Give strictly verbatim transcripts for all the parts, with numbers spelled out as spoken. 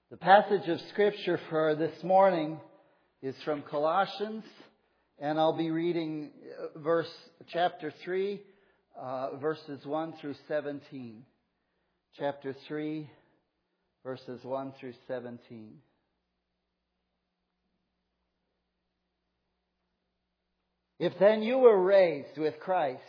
The passage of Scripture for this morning is from Colossians, and I'll be reading verse chapter three, uh, verses one through seventeen. Chapter three, verses one through seventeen. If then you were raised with Christ,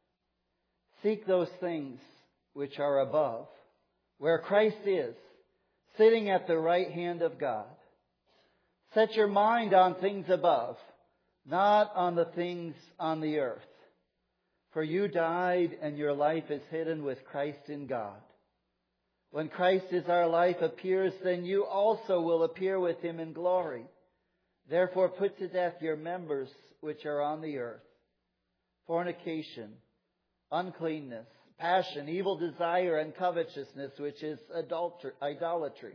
seek those things which are above, where Christ is, sitting at the right hand of God. Set your mind on things above, not on the things on the earth. For you died, and your life is hidden with Christ in God. When Christ is our life appears, then you also will appear with Him in glory. Therefore put to death your members which are on the earth: fornication, uncleanness, passion, evil desire, and covetousness, which is idolatry.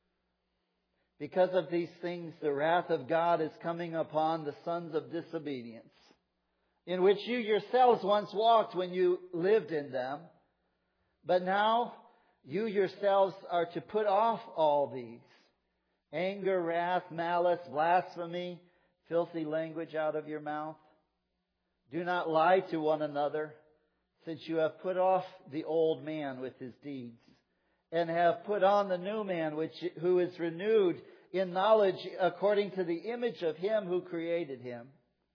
Because of these things, the wrath of God is coming upon the sons of disobedience, in which you yourselves once walked when you lived in them. But now you yourselves are to put off all these: anger, wrath, malice, blasphemy, filthy language out of your mouth. Do not lie to one another, since you have put off the old man with his deeds, and have put on the new man, which who is renewed in knowledge according to the image of Him who created him.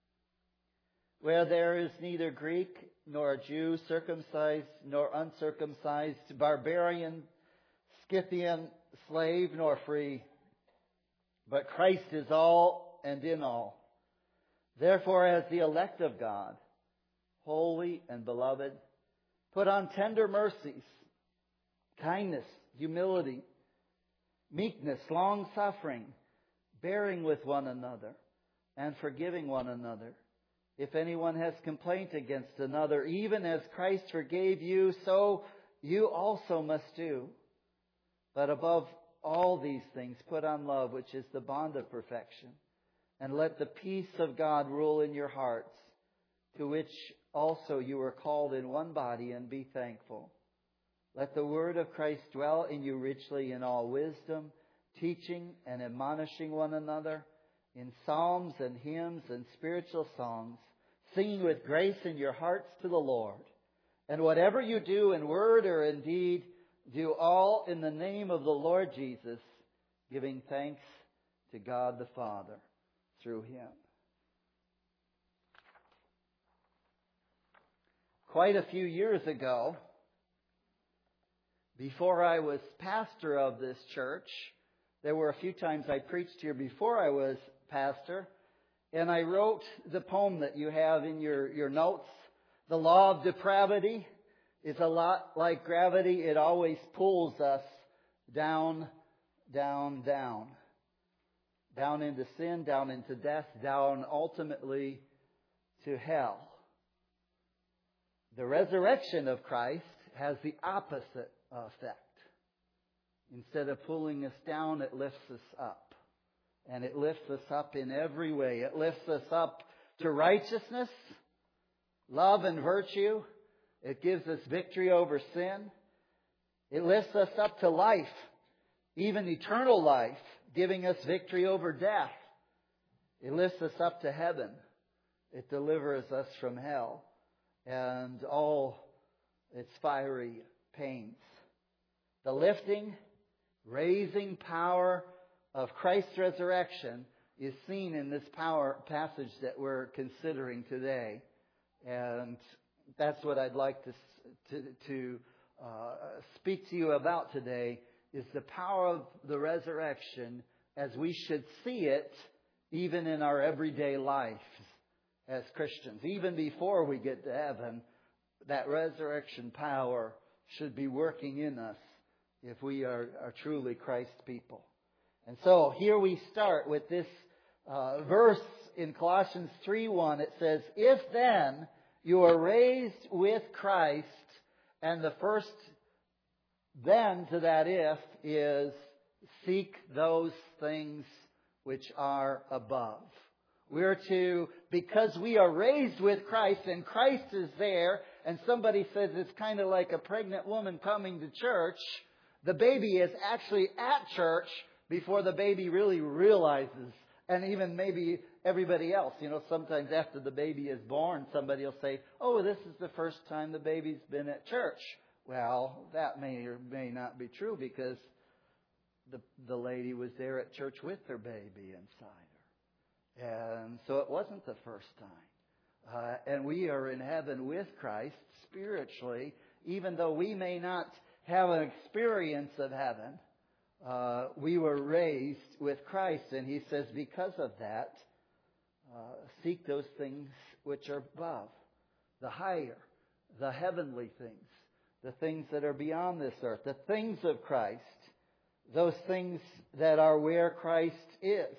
Where there is neither Greek nor Jew, circumcised nor uncircumcised, barbarian, Scythian, slave nor free, but Christ is all and in all. Therefore, as the elect of God, holy and beloved, put on tender mercies, kindness, humility, meekness, long-suffering, bearing with one another, and forgiving one another. If anyone has complaint against another, even as Christ forgave you, so you also must do. But above all these things, put on love, which is the bond of perfection. And let the peace of God rule in your hearts, to which also you were called in one body, and be thankful. Let the word of Christ dwell in you richly in all wisdom, teaching and admonishing one another in psalms and hymns and spiritual songs, singing with grace in your hearts to the Lord. And whatever you do in word or in deed, do all in the name of the Lord Jesus, giving thanks to God the Father through Him. Quite a few years ago, before I was pastor of this church, there were a few times I preached here before I was pastor, and I wrote the poem that you have in your, your notes. The law of depravity is a lot like gravity. It always pulls us down, down, down. Down into sin, down into death, down ultimately to hell. The resurrection of Christ has the opposite effect. Instead of pulling us down, it lifts us up. And it lifts us up in every way. It lifts us up to righteousness, love, and virtue. It gives us victory over sin. It lifts us up to life, even eternal life, giving us victory over death. It lifts us up to heaven. It delivers us from hell and all its fiery pains. The lifting, raising power of Christ's resurrection is seen in this power passage that we're considering today. And that's what I'd like to, to, to uh, speak to you about today, is the power of the resurrection as we should see it even in our everyday lives as Christians. Even before we get to heaven, that resurrection power should be working in us if we are, are truly Christ's people. And so here we start with this uh, verse in Colossians three one. It says, if then you are raised with Christ, and the first then to that if is seek those things which are above. We're to, because we are raised with Christ and Christ is there, and somebody says it's kind of like a pregnant woman coming to church, the baby is actually at church before the baby really realizes, and even maybe everybody else. You know, sometimes after the baby is born, somebody will say, oh, this is the first time the baby's been at church. Well, that may or may not be true because the the lady was there at church with her baby inside her. And so it wasn't the first time. Uh, and we are in heaven with Christ spiritually, even though we may not have an experience of heaven. Uh, we were raised with Christ, and he says because of that, uh, seek those things which are above, the higher, the heavenly things, the things that are beyond this earth, the things of Christ, those things that are where Christ is.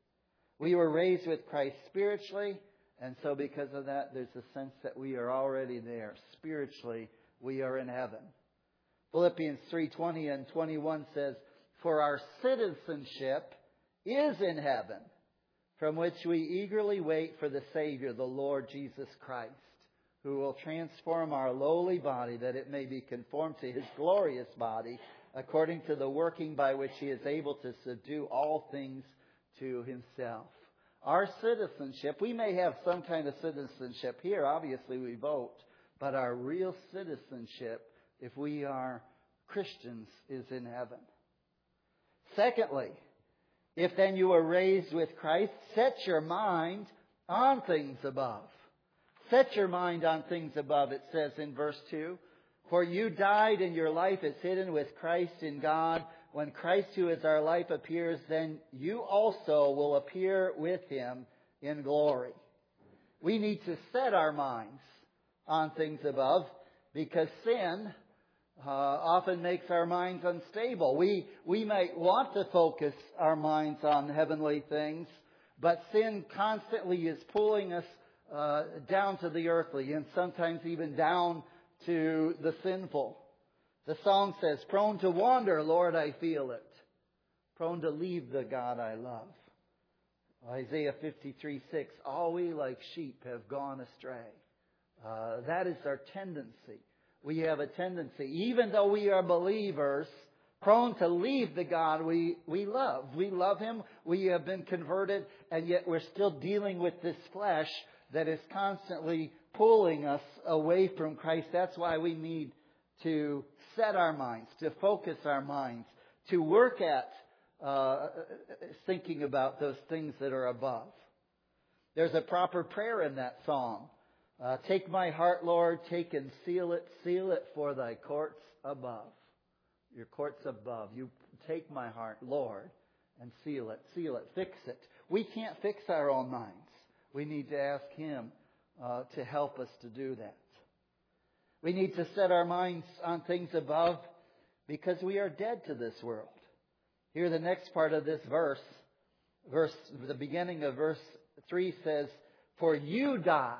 We were raised with Christ spiritually, and so because of that, there's a sense that we are already there. Spiritually, we are in heaven. Philippians three twenty and twenty-one says, for our citizenship is in heaven, from which we eagerly wait for the Savior, the Lord Jesus Christ, who will transform our lowly body that it may be conformed to His glorious body, according to the working by which He is able to subdue all things to Himself. Our citizenship, we may have some kind of citizenship here. Obviously, we vote. But our real citizenship, if we are Christians, is in heaven. Secondly, if then you are raised with Christ, set your mind on things above. Set your mind on things above, it says in verse two. For you died and your life is hidden with Christ in God. When Christ, who is our life, appears, then you also will appear with Him in glory. We need to set our minds on things above because sin uh, often makes our minds unstable. We, we might want to focus our minds on heavenly things, but sin constantly is pulling us uh, down to the earthly and sometimes even down to the sinful. The song says, prone to wander, Lord, I feel it. Prone to leave the God I love. Isaiah fifty-three six, all we like sheep have gone astray. Uh, that is our tendency. We have a tendency, even though we are believers, prone to leave the God we, we love. We love Him. We have been converted, and yet we're still dealing with this flesh that is constantly pulling us away from Christ. That's why we need to set our minds, to focus our minds, to work at uh, thinking about those things that are above. There's a proper prayer in that song. Uh, take my heart, Lord, take and seal it, seal it for thy courts above. Your courts above. You take my heart, Lord, and seal it, seal it, fix it. We can't fix our own minds. We need to ask Him uh, to help us to do that. We need to set our minds on things above because we are dead to this world. Here the next part of this verse, verse the beginning of verse three says, for you died.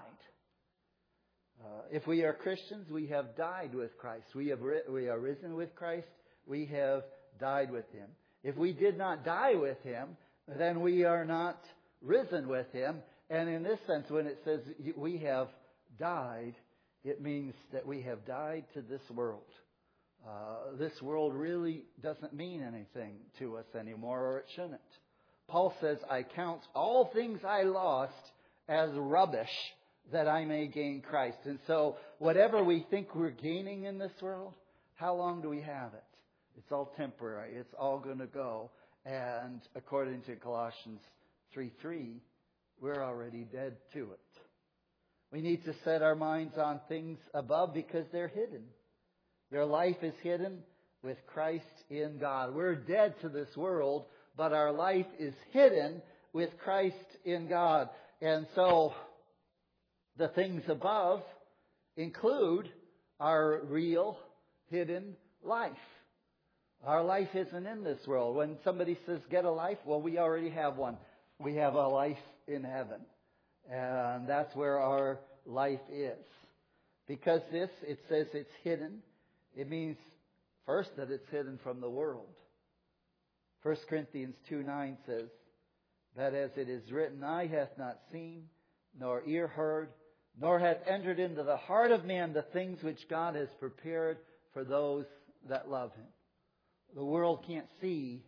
Uh, if we are Christians, we have died with Christ. We have ri- we are risen with Christ. We have died with Him. If we did not die with Him, then we are not risen with Him. And in this sense, when it says we have died, it means that we have died to this world. Uh, this world really doesn't mean anything to us anymore, or it shouldn't. Paul says, I count all things I lost as rubbish that I may gain Christ. And so whatever we think we're gaining in this world, how long do we have it? It's all temporary. It's all going to go. And according to Colossians three three, we're already dead to it. We need to set our minds on things above because they're hidden. Their life is hidden with Christ in God. We're dead to this world, but our life is hidden with Christ in God. And so the things above include our real hidden life. Our life isn't in this world. When somebody says, get a life, well, we already have one. We have a life in heaven. And that's where our life is. Because this, it says it's hidden. It means, first, that it's hidden from the world. First Corinthians two nine says, that as it is written, eye hath not seen, nor ear heard, nor hath entered into the heart of man the things which God has prepared for those that love Him. The world can't see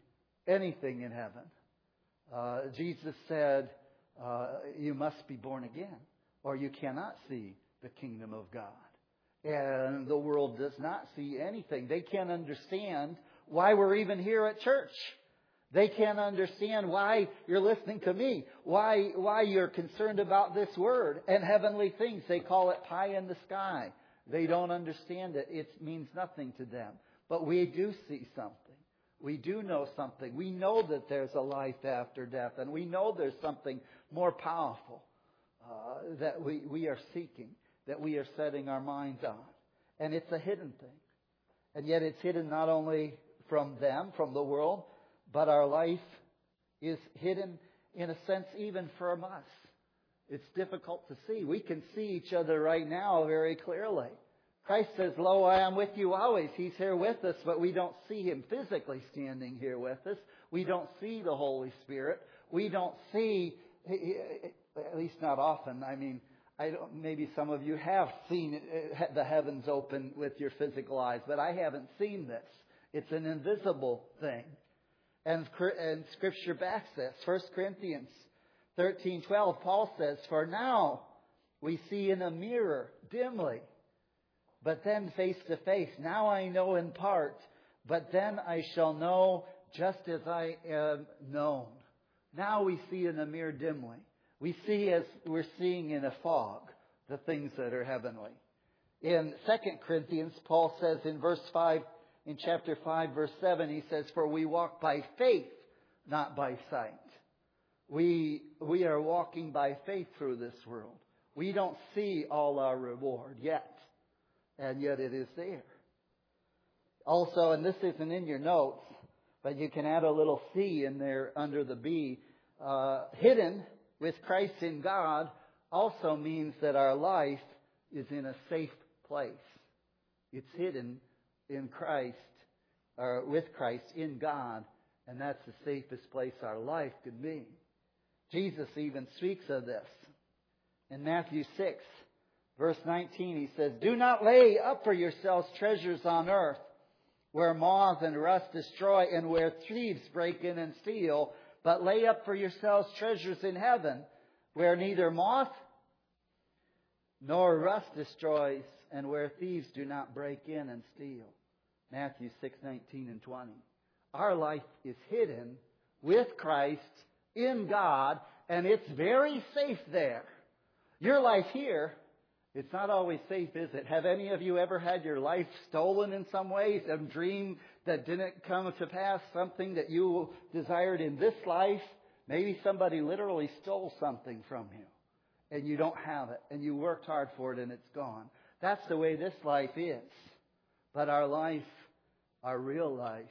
anything in heaven. Uh, Jesus said, uh, you must be born again, or you cannot see the kingdom of God. And the world does not see anything. They can't understand why we're even here at church. They can't understand why you're listening to me, why why you're concerned about this word and heavenly things. They call it pie in the sky. They don't understand it. It means nothing to them. But we do see something. We do know something. We know that there's a life after death, and we know there's something more powerful uh, that we, we are seeking, that we are setting our minds on. And it's a hidden thing. And yet it's hidden not only from them, from the world, but our life is hidden in a sense even from us. It's difficult to see. We can see each other right now very clearly. Christ says, lo, I am with you always. He's here with us, but we don't see Him physically standing here with us. We don't see the Holy Spirit. We don't see, at least not often. I mean, I don't, maybe some of you have seen the heavens open with your physical eyes, but I haven't seen this. It's an invisible thing. And, and Scripture backs this. First Corinthians thirteen twelve, Paul says, for now we see in a mirror dimly, but then face to face. Now I know in part, but then I shall know just as I am known. Now we see in a mirror dimly. We see as we're seeing in a fog the things that are heavenly. In Second Corinthians, Paul says in verse five, in chapter five, verse seven, he says, for we walk by faith, not by sight. We, we are walking by faith through this world. We don't see all our reward yet. And yet it is there. Also, and this isn't in your notes, but you can add a little C in there under the B. Uh, hidden with Christ in God also means that our life is in a safe place. It's hidden in Christ, or with Christ in God, and that's the safest place our life could be. Jesus even speaks of this. In Matthew six, verse nineteen, He says, do not lay up for yourselves treasures on earth, where moth and rust destroy and where thieves break in and steal, but lay up for yourselves treasures in heaven, where neither moth nor rust destroys and where thieves do not break in and steal. Matthew six, nineteen and twenty. Our life is hidden with Christ in God, and it's very safe there. Your life here, it's not always safe, is it? Have any of you ever had your life stolen in some way? Some dream that didn't come to pass? Something that you desired in this life? Maybe somebody literally stole something from you and you don't have it and you worked hard for it and it's gone. That's the way this life is. But our life, our real life,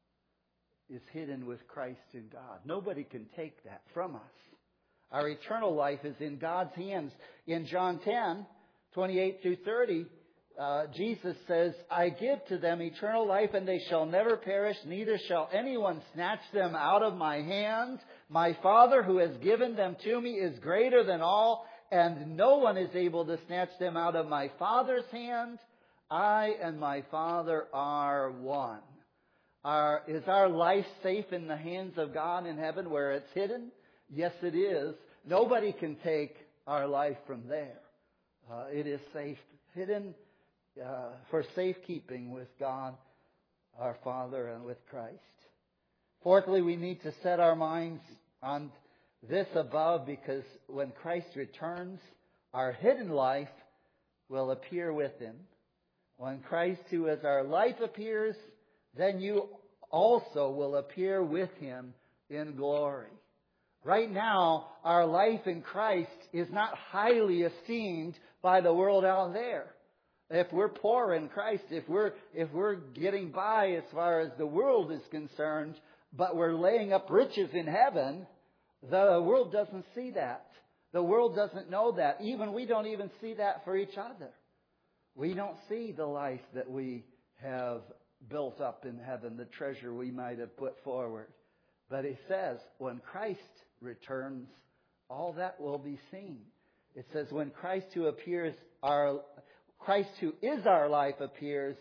is hidden with Christ in God. Nobody can take that from us. Our eternal life is in God's hands. In John ten, twenty-eight through thirty, uh, Jesus says, I give to them eternal life, and they shall never perish, neither shall anyone snatch them out of my hand. My Father who has given them to me is greater than all, and no one is able to snatch them out of my Father's hand. I and my Father are one. Our, is our life safe in the hands of God in heaven where it's hidden? Yes, it is. Nobody can take our life from there. Uh, it is safe, hidden uh, for safekeeping with God, our Father, and with Christ. Fourthly, we need to set our minds on this above, because when Christ returns, our hidden life will appear with Him. When Christ, who is our life, appears, then you also will appear with Him in glory. Right now, our life in Christ is not highly esteemed by the world out there. If we're poor in Christ, if we're if we're getting by as far as the world is concerned, but we're laying up riches in heaven, the world doesn't see that. The world doesn't know that. Even we don't even see that for each other. We don't see the life that we have built up in heaven, the treasure we might have put forward. But He says, when Christ returns, all that will be seen. It says, when Christ who appears, our Christ who is our life appears,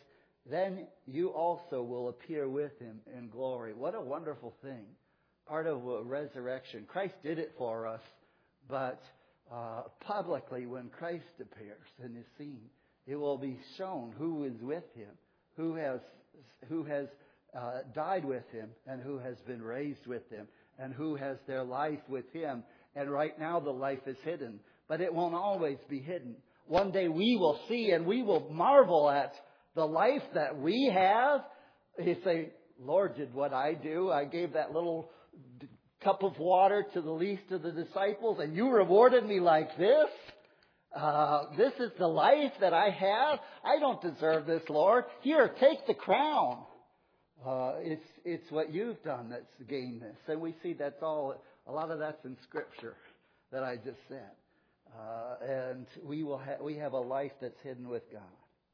then you also will appear with him in glory. What a wonderful thing. Part of a resurrection. Christ did it for us, but uh, publicly when Christ appears and is seen, it will be shown who is with him, who has who has uh, died with him, and who has been raised with him, and who has their life with him. And right now the life is hidden, but it won't always be hidden. One day we will see and we will marvel at the life that we have. You say, Lord, did what I do? I gave that little cup of water to the least of the disciples, and you rewarded me like this? Uh, this is the life that I have? I don't deserve this, Lord. Here, take the crown. Uh, it's it's what you've done that's gained this. And we see that's all, a lot of that's in Scripture that I just said. Uh, and we will ha- we have a life that's hidden with God.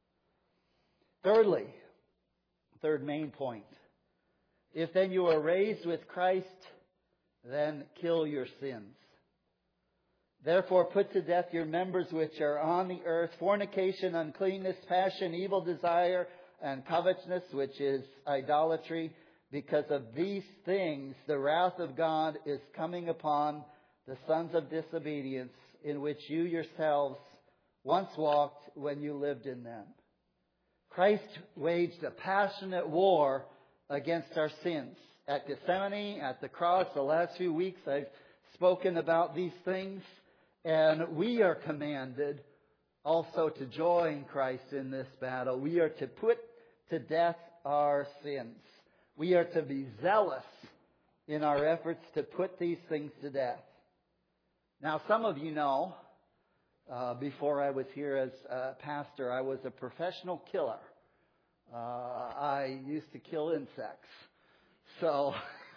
Thirdly, third main point. If then you are raised with Christ, then kill your sins. Therefore put to death your members which are on the earth, fornication, uncleanness, passion, evil desire, and covetousness, which is idolatry. Because of these things, the wrath of God is coming upon the sons of disobedience, in which you yourselves once walked when you lived in them. Christ waged a passionate war against our sins. At Gethsemane, at the cross, the last few weeks I've spoken about these things. And we are commanded also to join Christ in this battle. We are to put to death our sins. We are to be zealous in our efforts to put these things to death. Now, some of you know, uh, before I was here as a pastor, I was a professional killer. Uh, I used to kill insects. So,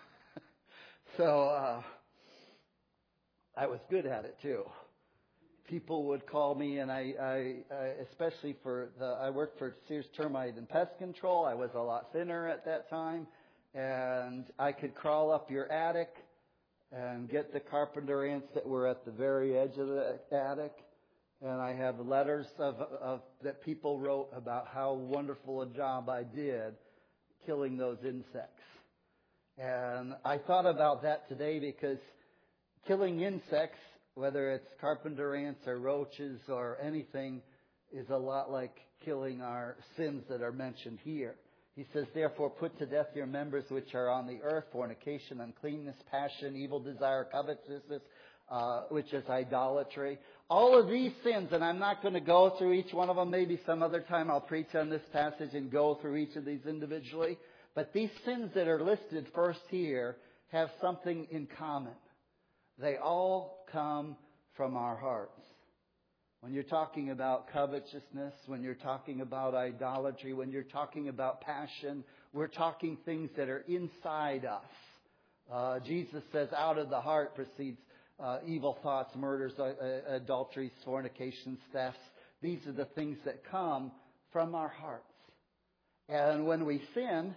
so uh, I was good at it too. People would call me, and I, I, I especially for the, I worked for Sears Termite and Pest Control. I was a lot thinner at that time, and I could crawl up your attic and get the carpenter ants that were at the very edge of the attic. And I have letters of, of that people wrote about how wonderful a job I did killing those insects. And I thought about that today because killing insects, whether it's carpenter ants or roaches or anything, is a lot like killing our sins that are mentioned here. He says, therefore put to death your members which are on the earth, fornication, uncleanness, passion, evil desire, covetousness, uh, which is idolatry. All of these sins, and I'm not going to go through each one of them. Maybe some other time I'll preach on this passage and go through each of these individually. But these sins that are listed first here have something in common. They all come from our hearts. When you're talking about covetousness, when you're talking about idolatry, when you're talking about passion, we're talking things that are inside us. Uh, Jesus says, out of the heart proceeds uh, evil thoughts, murders, uh, uh, adulteries, fornications, thefts. These are the things that come from our hearts. And when we sin,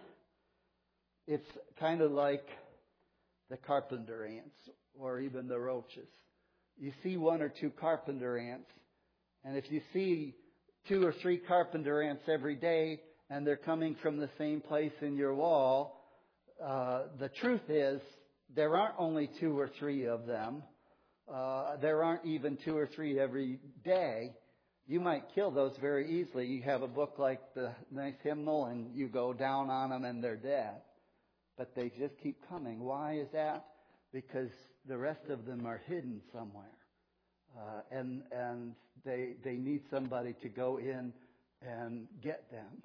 it's kind of like the carpenter ants or even the roaches. You see one or two carpenter ants, and if you see two or three carpenter ants every day and they're coming from the same place in your wall, uh, the truth is there aren't only two or three of them. Uh, there aren't even two or three every day. You might kill those very easily. You have a book like the nice hymnal and you go down on them and they're dead. But they just keep coming. Why is that? Because the rest of them are hidden somewhere. Uh, and and they they need somebody to go in and get them.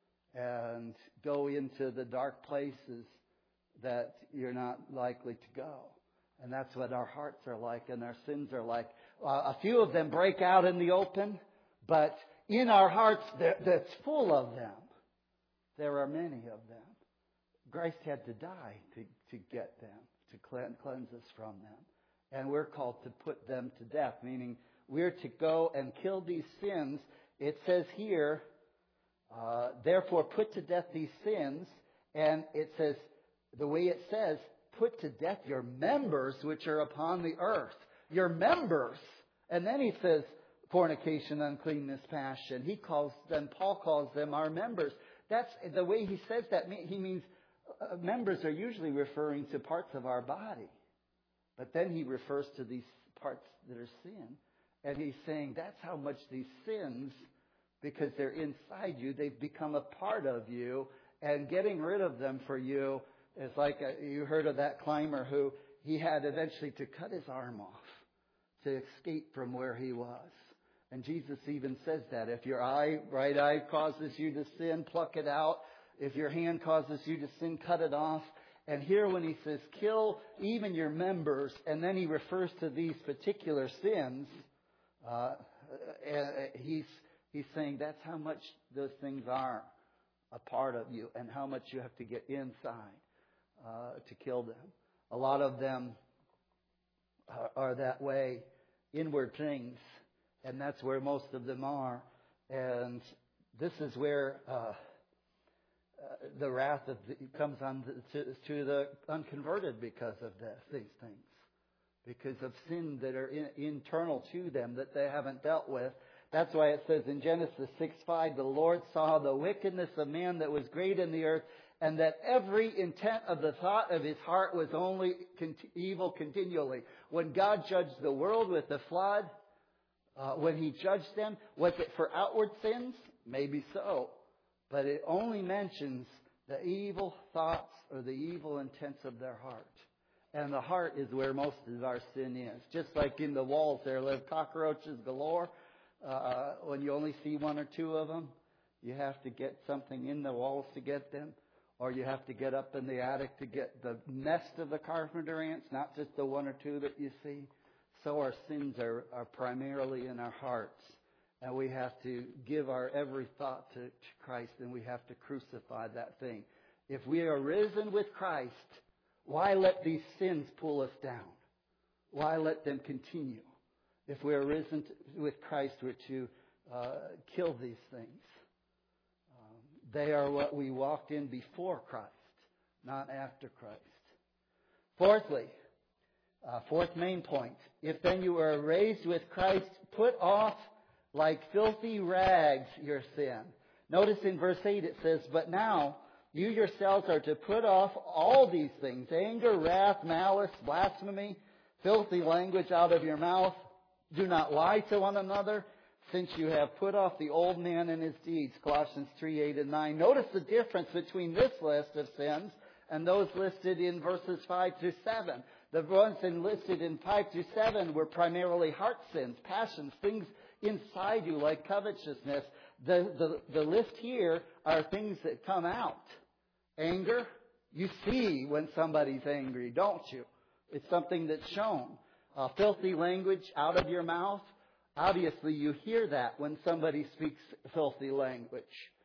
And go into the dark places that you're not likely to go. And that's what our hearts are like and our sins are like. Uh, a few of them break out in the open, but in our hearts that's full of them. There are many of them. Christ had to die to, to get them, to cleanse us from them. And we're called to put them to death, meaning we're to go and kill these sins. It says here, uh, therefore put to death these sins. And it says, the way it says, put to death your members which are upon the earth. Your members. And then he says, fornication, uncleanness, passion. He calls them, Paul calls them our members. That's the way he says that. He means uh, members are usually referring to parts of our body. But then he refers to these parts that are sin. And he's saying that's how much these sins, because they're inside you, they've become a part of you. And getting rid of them for you is like a, you heard of that climber who he had eventually to cut his arm off to escape from where he was. And Jesus even says that if your eye, right eye causes you to sin, pluck it out. If your hand causes you to sin, cut it off. And here when he says kill even your members, and then he refers to these particular sins, uh, he's he's saying that's how much those things are a part of you and how much you have to get inside uh, to kill them. A lot of them are, are that way, inward things, and that's where most of them are. And this is where uh, uh, the wrath of the, comes on the, to, to the unconverted because of this, these things, because of sin that are in, internal to them that they haven't dealt with. That's why it says in Genesis six five, the Lord saw the wickedness of man that was great in the earth, and that every intent of the thought of his heart was only evil continually. When God judged the world with the flood, uh, when he judged them, was it for outward sins? Maybe so. But it only mentions the evil thoughts or the evil intents of their heart. And the heart is where most of our sin is. Just like in the walls there live cockroaches galore. Uh, when you only see one or two of them, you have to get something in the walls to get them. Or you have to get up in the attic to get the nest of the carpenter ants, not just the one or two that you see. So our sins are, are primarily in our hearts. And we have to give our every thought to, to Christ, and we have to crucify that thing. If we are risen with Christ, why let these sins pull us down? Why let them continue? If we are risen to, with Christ, we're to uh, kill these things. Um, they are what we walked in before Christ, not after Christ. Fourthly, uh, fourth main point. If then you are raised with Christ, put off like filthy rags your sin. Notice in verse eight it says, but now you yourselves are to put off all these things: anger, wrath, malice, blasphemy, filthy language out of your mouth. Do not lie to one another, since you have put off the old man and his deeds. Colossians three, eight and nine. Notice the difference between this list of sins and those listed in verses five through seven. The ones listed in five through seven were primarily heart sins, passions, things inside you like covetousness. The, the, the list here are things that come out. Anger. You see when somebody's angry, don't you? It's something that's shown. Uh, filthy language out of your mouth. Obviously, you hear that when somebody speaks filthy language.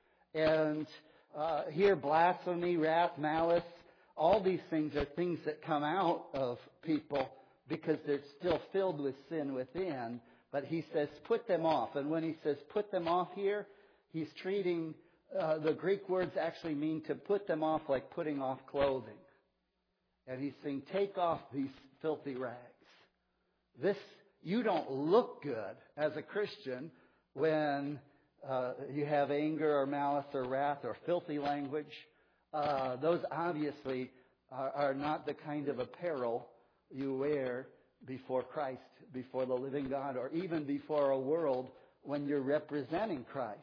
And uh, here, blasphemy, wrath, malice, all these things are things that come out of people because they're still filled with sin within. But he says, put them off. And when he says put them off here, he's treating, uh, the Greek words actually mean to put them off like putting off clothing. And he's saying, take off these filthy rags. This, you don't look good as a Christian when uh, you have anger or malice or wrath or filthy language. Uh, those obviously are, are not the kind of apparel you wear before Christ, before the living God, or even before a world when you're representing Christ.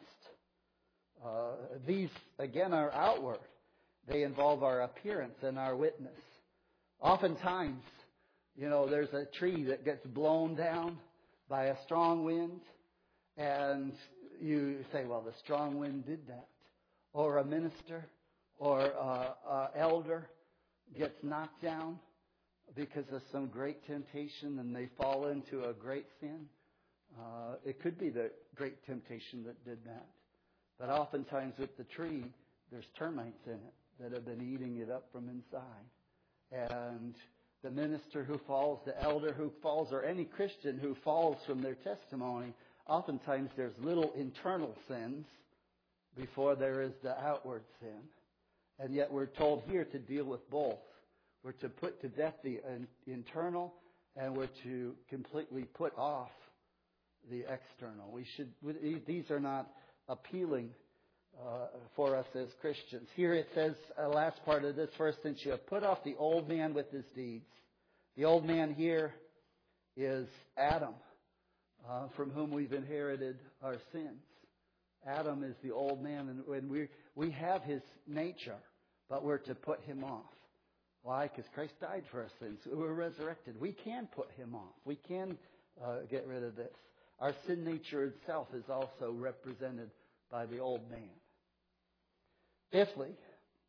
Uh, these, again, are outward. They involve our appearance and our witness. Oftentimes, you know, there's a tree that gets blown down by a strong wind, and you say, well, the strong wind did that. Or a minister or an elder gets knocked down because of some great temptation and they fall into a great sin. Uh, it could be the great temptation that did that. But oftentimes with the tree, there's termites in it that have been eating it up from inside. And the minister who falls, the elder who falls, or any Christian who falls from their testimony, oftentimes there's little internal sins before there is the outward sin. And yet we're told here to deal with both. We're to put to death the internal, and we're to completely put off the external. We should. These are not appealing uh, for us as Christians. Here it says, uh, last part of this verse, since you have put off the old man with his deeds. The old man here is Adam, uh, from whom we've inherited our sins. Adam is the old man, and when we we have his nature, but we're to put him off. Why? Because Christ died for our sins. We were resurrected. We can put him off. We can uh, get rid of this. Our sin nature itself is also represented by the old man. Fifthly,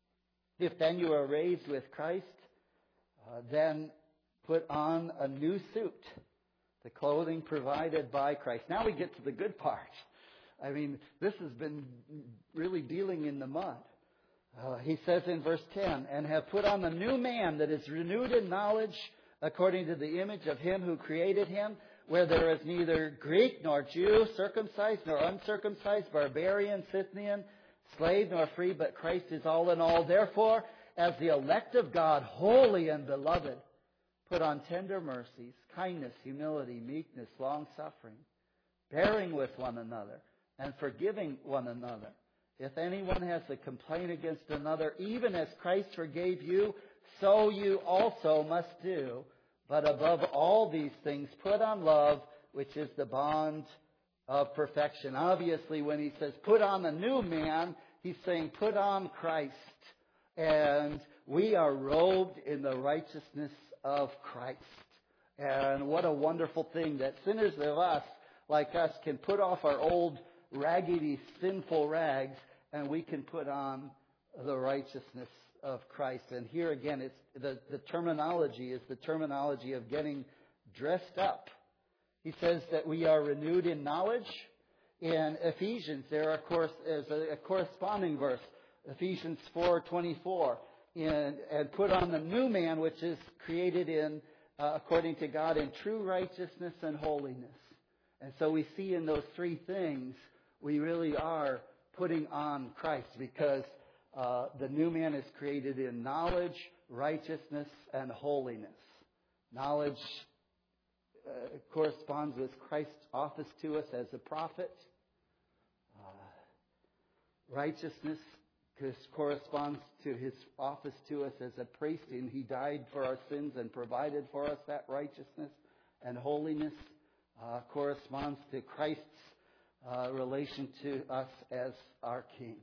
if then you are raised with Christ, uh, then put on a new suit, the clothing provided by Christ. Now we get to the good part. I mean, this has been really dealing in the mud. Uh, he says in verse ten, and have put on the new man that is renewed in knowledge according to the image of him who created him, where there is neither Greek nor Jew, circumcised nor uncircumcised, barbarian, Scythian, slave nor free, but Christ is all in all. Therefore, as the elect of God, holy and beloved, put on tender mercies, kindness, humility, meekness, long-suffering, bearing with one another, and forgiving one another. If anyone has a complaint against another, even as Christ forgave you, so you also must do. But above all these things, put on love, which is the bond of perfection. Obviously, when he says put on a new man, he's saying put on Christ. And we are robed in the righteousness of Christ. And what a wonderful thing that sinners of us, like us, can put off our old raggedy, sinful rags, and we can put on the righteousness of Christ. And here again, it's the, the terminology is the terminology of getting dressed up. He says that we are renewed in knowledge. In Ephesians, there of course is a, a corresponding verse, Ephesians four twenty-four, and, and put on the new man, which is created in uh, according to God in true righteousness and holiness. And so we see in those three things, we really are putting on Christ, because uh, the new man is created in knowledge, righteousness, and holiness. Knowledge uh, corresponds with Christ's office to us as a prophet. Uh, righteousness corresponds to his office to us as a priest, and he died for our sins and provided for us that righteousness. And holiness uh, corresponds to Christ's uh, relation to us as our King,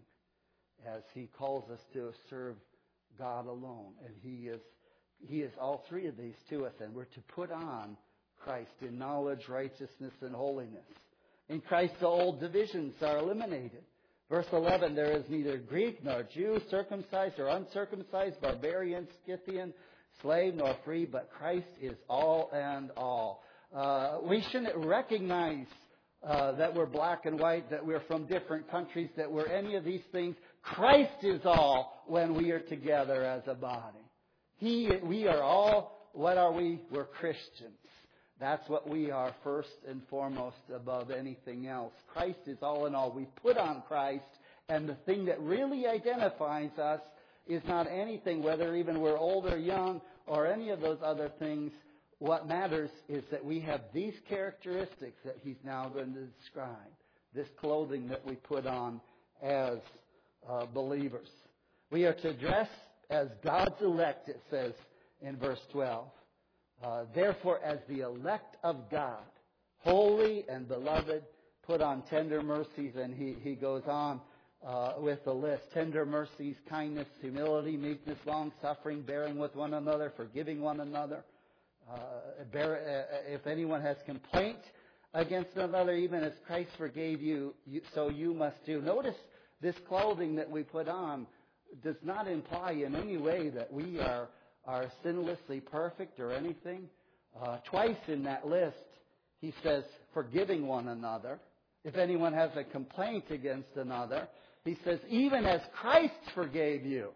as he calls us to serve God alone. And he is he is all three of these to us, and we're to put on Christ in knowledge, righteousness, and holiness. In Christ, the old divisions are eliminated. Verse eleven, there is neither Greek nor Jew, circumcised or uncircumcised, barbarian, Scythian, slave nor free, but Christ is all and all. Uh, we shouldn't recognize uh, that we're black and white, that we're from different countries, that we're any of these things. Christ is all when we are together as a body. He, we are all, what are we? We're Christians. That's what we are first and foremost above anything else. Christ is all in all. We put on Christ, and the thing that really identifies us is not anything, whether even we're old or young or any of those other things. What matters is that we have these characteristics that he's now going to describe. This clothing that we put on as uh, believers. We are to dress as God's elect, it says in verse twelve. Uh, Therefore, as the elect of God, holy and beloved, put on tender mercies. And he, he goes on uh, with the list. Tender mercies, kindness, humility, meekness, long-suffering, bearing with one another, forgiving one another. Uh, bear, uh, if anyone has complaint against another, even as Christ forgave you, you, so you must do. Notice this clothing that we put on does not imply in any way that we are are sinlessly perfect or anything. Uh, twice in that list, he says, forgiving one another. If anyone has a complaint against another, he says, even as Christ forgave you.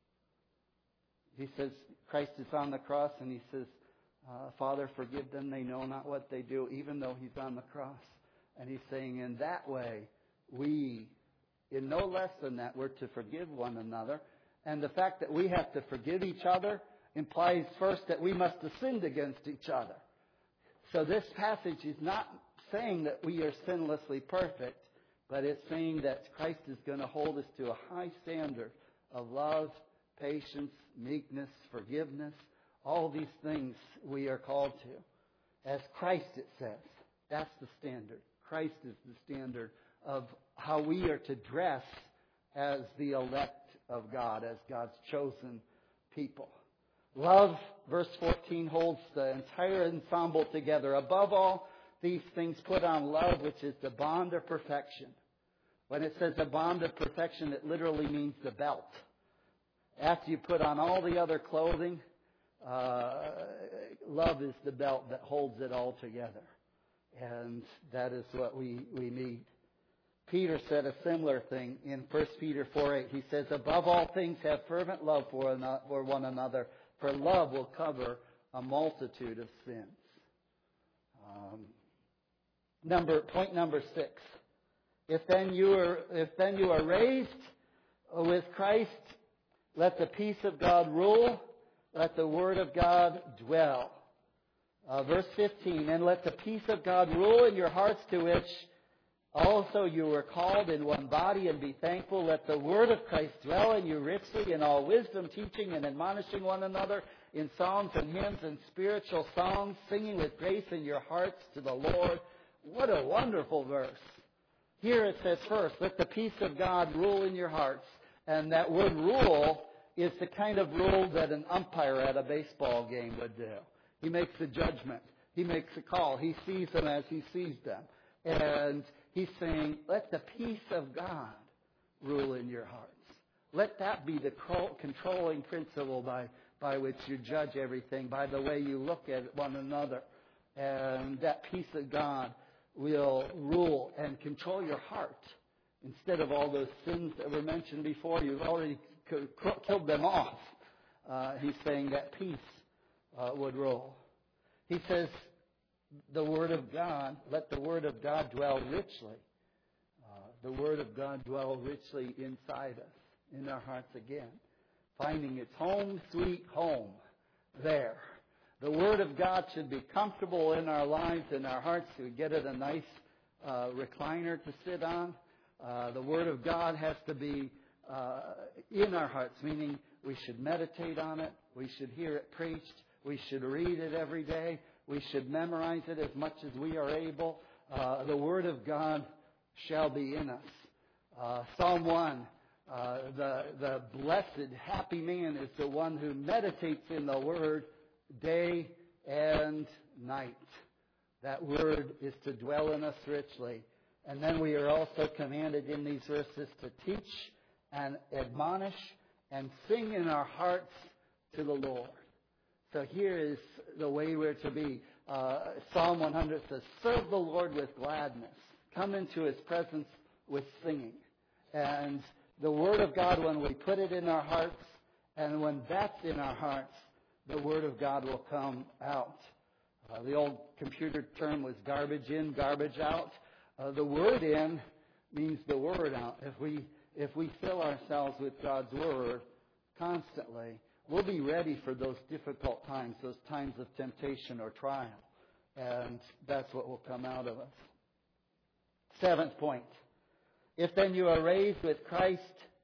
He says, Christ is on the cross, and he says, uh, Father, forgive them, they know not what they do, even though he's on the cross. And he's saying, in that way, we, in no less than that, we're to forgive one another. And the fact that we have to forgive each other implies first that we must have sinned against each other. So this passage is not saying that we are sinlessly perfect. But it's saying that Christ is going to hold us to a high standard of love, patience, meekness, forgiveness. All these things we are called to. As Christ, it says. That's the standard. Christ is the standard of how we are to dress as the elect of God, as God's chosen people. Love, verse fourteen, holds the entire ensemble together. Above all these things, put on love, which is the bond of perfection. When it says the bond of perfection, it literally means the belt. After you put on all the other clothing, uh, love is the belt that holds it all together. And that is what we, we need. Peter said a similar thing in First Peter four eight. He says, above all things, have fervent love for one another, for love will cover a multitude of sins. Um, number point number six. If then you are if then you are raised with Christ, let the peace of God rule. Let the word of God dwell. Uh, verse fifteen. And let the peace of God rule in your hearts, to which also you were called in one body, and be thankful. Let the word of Christ dwell in you richly in all wisdom, teaching and admonishing one another in psalms and hymns and spiritual songs, singing with grace in your hearts to the Lord. What a wonderful verse. Here it says first, let the peace of God rule in your hearts. And that word rule is the kind of rule that an umpire at a baseball game would do. He makes a judgment. He makes a call. He sees them as he sees them. And he's saying, let the peace of God rule in your hearts. Let that be the controlling principle by, by which you judge everything, by the way you look at one another. And that peace of God will rule and control your heart. Instead of all those sins that were mentioned before, you've already killed them off. Uh, he's saying that peace uh, would rule. He says, the Word of God, let the Word of God dwell richly. Uh, the Word of God dwell richly inside us, in our hearts again, finding its home, sweet home there. The Word of God should be comfortable in our lives, in our hearts. We get it a nice uh, recliner to sit on. Uh, the Word of God has to be uh, in our hearts, meaning we should meditate on it. We should hear it preached. We should read it every day. We should memorize it as much as we are able. Uh, the Word of God shall be in us. Uh, Psalm one, uh, the, the blessed, happy man is the one who meditates in the Word day and night. That Word is to dwell in us richly. And then we are also commanded in these verses to teach and admonish and sing in our hearts to the Lord. So here is the way we're to be. Uh, Psalm one hundred says, serve the Lord with gladness. Come into His presence with singing. And the Word of God, when we put it in our hearts, and when that's in our hearts, the Word of God will come out. Uh, the old computer term was garbage in, garbage out. Uh, the Word in means the Word out. If we if we fill ourselves with God's Word constantly, we'll be ready for those difficult times, those times of temptation or trial. And that's what will come out of us. Seventh point. If then you are raised with Christ,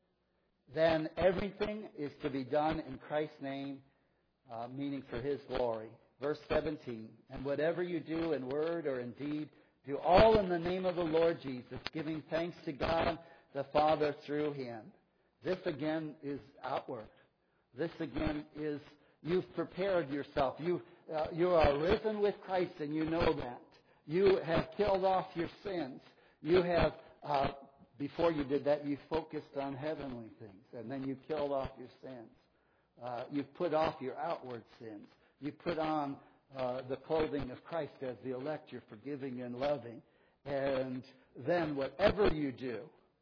then everything is to be done in Christ's name, uh, meaning for His glory. Verse seventeen. And whatever you do in word or in deed, do all in the name of the Lord Jesus, giving thanks to God the Father through Him. This again is outward. This again is, you've prepared yourself. You, uh, you are risen with Christ and you know that. You have killed off your sins. You have, uh, before you did that, you focused on heavenly things. And then you killed off your sins. Uh, you put off your outward sins. You put on uh, the clothing of Christ as the elect. You're forgiving and loving. And then whatever you do,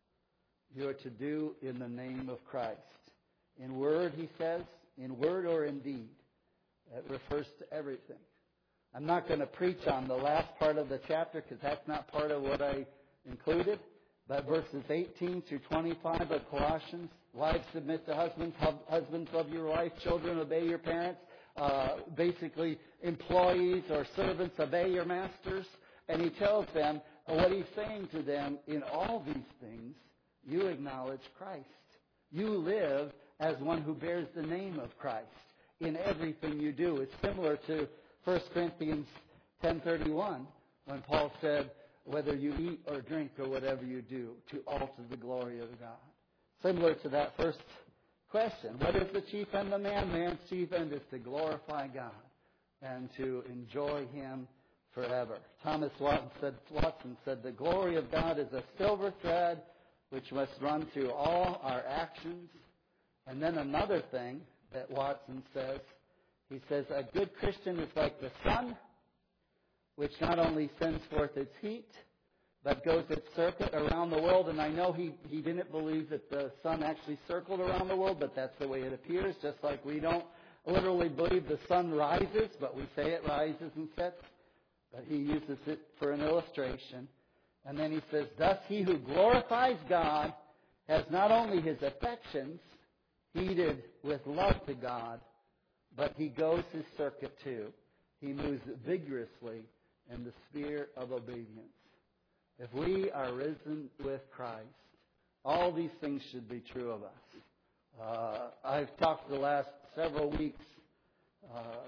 you are to do in the name of Christ. In word, he says, in word or in deed. It refers to everything. I'm not going to preach on the last part of the chapter because that's not part of what I included. But verses eighteen through twenty-five of Colossians, wives submit to husbands, husbands love your wife, children obey your parents. Uh, basically, employees or servants obey your masters. And he tells them what he's saying to them, in all these things, you acknowledge Christ. You live as one who bears the name of Christ in everything you do. It's similar to First Corinthians ten thirty-one, when Paul said, whether you eat or drink or whatever you do, to all to the glory of God. Similar to that first question, what is the chief end of man? Man's chief end is to glorify God and to enjoy Him forever. Thomas Watson said, Watson said, the glory of God is a silver thread which must run through all our actions. And then another thing that Watson says, he says, a good Christian is like the sun, which not only sends forth its heat, but goes its circuit around the world. And I know he, he didn't believe that the sun actually circled around the world, but that's the way it appears, just like we don't literally believe the sun rises, but we say it rises and sets. But he uses it for an illustration. And then he says, thus he who glorifies God has not only his affections heated with love to God, but he goes his circuit too. He moves vigorously in the sphere of obedience. If we are risen with Christ, all these things should be true of us. Uh, I've talked the last several weeks, uh,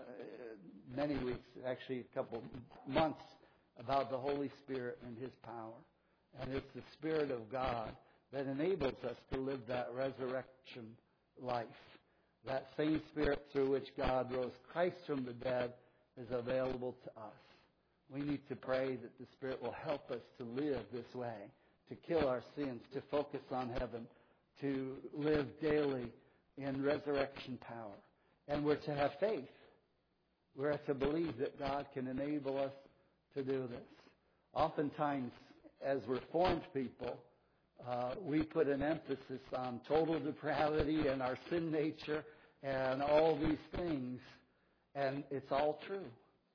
many weeks, actually a couple months, about the Holy Spirit and His power. And it's the Spirit of God that enables us to live that resurrection life. That same Spirit through which God rose Christ from the dead is available to us. We need to pray that the Spirit will help us to live this way, to kill our sins, to focus on heaven, to live daily in resurrection power. And we're to have faith. We're to believe that God can enable us to do this. Oftentimes, as Reformed people, uh, we put an emphasis on total depravity and our sin nature and all these things, and it's all true.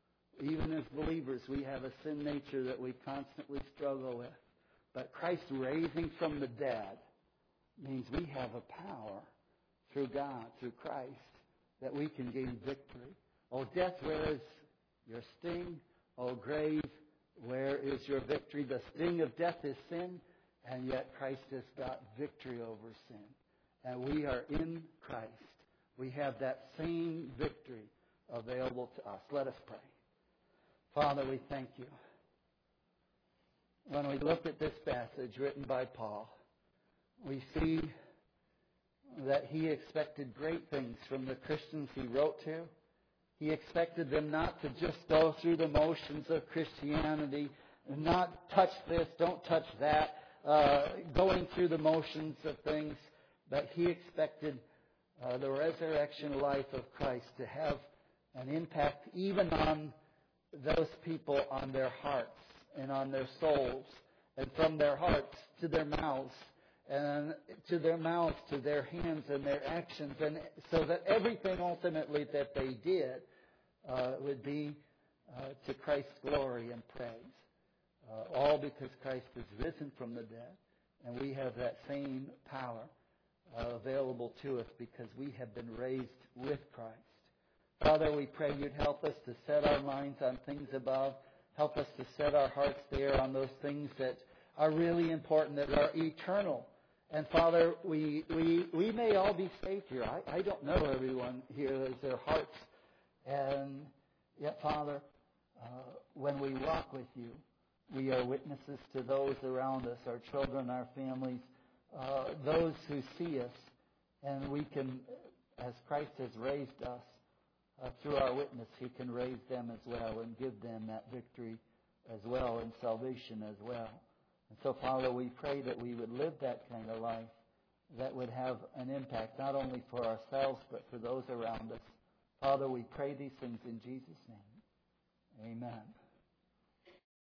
Even as believers, we have a sin nature that we constantly struggle with. But Christ raising from the dead means we have a power through God, through Christ, that we can gain victory. Oh, death, where is your sting? Oh, grave, where is your victory? The sting of death is sin, and yet Christ has got victory over sin. And we are in Christ. We have that same victory available to us. Let us pray. Father, we thank you. When we look at this passage written by Paul, we see that he expected great things from the Christians he wrote to. He expected them not to just go through the motions of Christianity, not touch this, don't touch that, uh, going through the motions of things, but he expected uh, the resurrection life of Christ to have an impact even on those people, on their hearts and on their souls, and from their hearts to their mouths, and to their mouths to their hands and their actions, and so that everything ultimately that they did uh, would be uh, to Christ's glory and praise. Uh, all because Christ is risen from the dead, and we have that same power uh, available to us because we have been raised with Christ. Father, we pray you'd help us to set our minds on things above. Help us to set our hearts there on those things that are really important, that are eternal. And Father, we we, we may all be saved here. I, I don't know everyone here as their hearts. And yet, Father, uh, when we walk with you, we are witnesses to those around us, our children, our families, uh, those who see us. And we can, as Christ has raised us, uh, through our witness, He can raise them as well and give them that victory as well and salvation as well. And so, Father, we pray that we would live that kind of life that would have an impact not only for ourselves but for those around us. Father, we pray these things in Jesus' name. Amen.